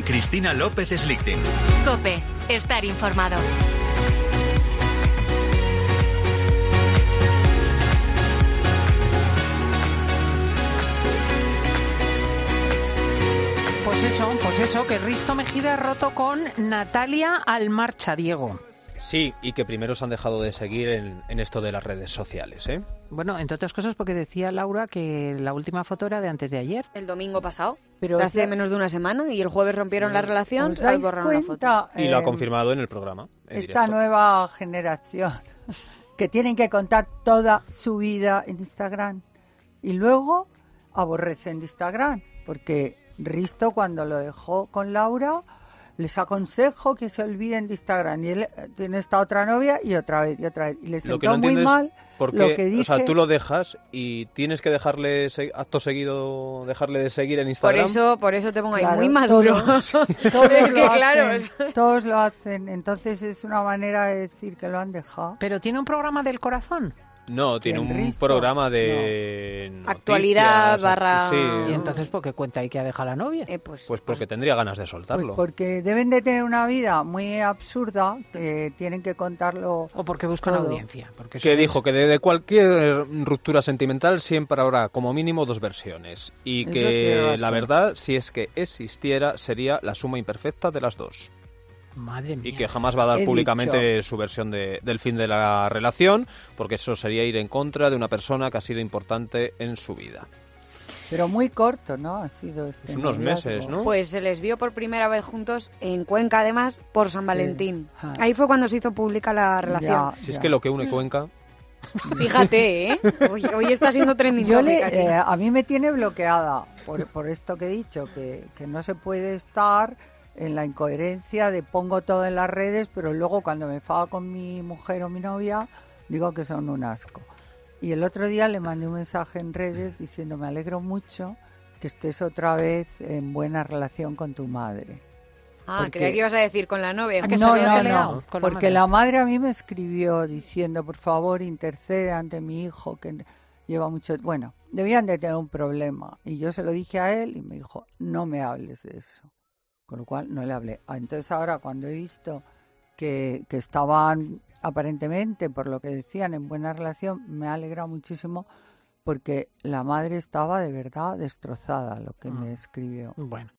Cristina López Slichting. COPE. Estar informado. Pues eso, que Risto Mejide ha roto con Natalia Almarcha, Diego. Sí, y que primero se han dejado de seguir en esto de las redes sociales, ¿eh? Bueno, entre otras cosas porque decía Laura que la última foto era de antes de ayer. El domingo pasado, Pero hace menos de una semana, y el jueves rompieron la relación, ¿os dais borraron la foto. cuenta? Y lo ha confirmado en el programa. En Esta directo. nueva generación que tienen que contar toda su vida en Instagram y luego aborrecen de Instagram, porque Risto, cuando lo dejó con Laura, les aconsejo que se olviden de Instagram, y él tiene esta otra novia y otra vez, y les Lo que sentó no muy entiendo es mal por lo qué, que dije. o sea, tú lo dejas y tienes que dejarle acto seguido, dejarle de seguir en Instagram. Por eso te pongo ahí Claro, muy maduro. todos Es lo que claro, hacen, todos lo hacen, entonces es una manera de decir que lo han dejado. Pero tiene un programa del corazón. No, tiene ¿Quién, un Risto? programa de noticias, Actualidad barra- Sí, Y entonces, ¿por qué cuenta ahí que ha dejado a la novia? pues porque tendría ganas de soltarlo. Pues porque deben de tener una vida muy absurda, que tienen que contarlo. O porque buscan todo. audiencia. Porque Que dijo que de cualquier ruptura sentimental siempre habrá como mínimo 2 versiones. Y Eso tiene que razón. la verdad, si es que existiera, sería la suma imperfecta de las 2. Madre mía. Y que jamás va a dar He públicamente su versión del fin de la relación, porque eso sería ir en contra de una persona que ha sido importante en su vida. Pero muy corto, ¿no? Ha sido este Unos noviazgo. meses, ¿no? Pues se les vio por primera vez juntos en Cuenca, además, por San Sí. Valentín. Ah. Ahí fue cuando se hizo pública la relación. Si es que lo que une Cuenca... Fíjate, ¿eh? Hoy está siendo trending Yo topic aquí. a mí me tiene bloqueada por esto que he dicho, que no se puede estar en la incoherencia de pongo todo en las redes, pero luego cuando me enfado con mi mujer o mi novia, digo que son un asco. Y el otro día le mandé un mensaje en redes diciendo: me alegro mucho que estés otra vez en buena relación con tu madre. Ah, porque- creía que ibas a decir con la novia. ¿A que se había peleado con la porque madre? la madre a mí me escribió diciendo: por favor, intercede ante mi hijo que lleva mucho... Bueno, debían de tener un problema. Y yo se lo dije a él y me dijo: no me hables de eso. Con lo cual no le hablé. Entonces ahora, cuando he visto que estaban aparentemente, por lo que decían, en buena relación, me ha alegrado muchísimo, porque la madre estaba de verdad destrozada, lo que me escribió. Bueno.